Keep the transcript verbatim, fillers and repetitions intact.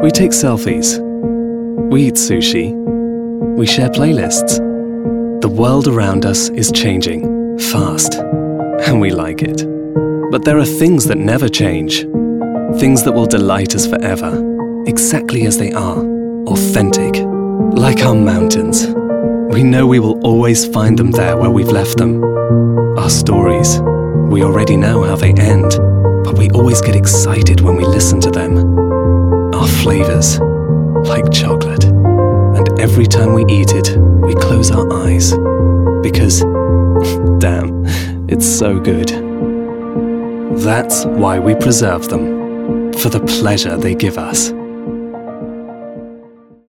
We take selfies. We eat sushi. We share playlists. The world around us is changing, fast, and we like it. But there are things that never change. Things that will delight us forever, exactly as they are, authentic, like our mountains. We know we will always find them there where we've left them. Our stories, we already know how they end, but we always get excited when we listen to them. Our flavors, like chocolate, and every time we eat it, we close our eyes, because, damn, it's so good. That's why we preserve them, for the pleasure they give us.